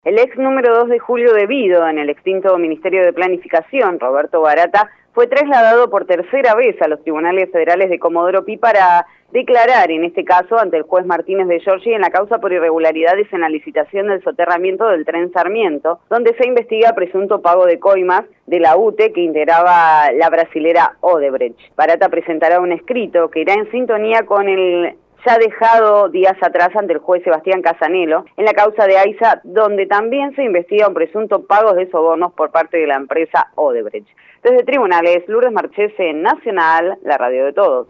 El ex número 2 de Julio de Vido, en el extinto Ministerio de Planificación, Roberto Barata, fue trasladado por tercera vez a los tribunales federales de Comodoro Pi para declarar, en este caso, ante el juez Martínez de Giorgi en la causa por irregularidades en la licitación del soterramiento del tren Sarmiento, donde se investiga presunto pago de coimas de la UTE que integraba la brasilera Odebrecht. Barata presentará un escrito que irá en sintonía con el ya dejado días atrás ante el juez Sebastián Casanelo en la causa de AISA, donde también se investiga un presunto pago de sobornos por parte de la empresa Odebrecht. Desde Tribunales, Lourdes Marchese, Nacional, la radio de todos.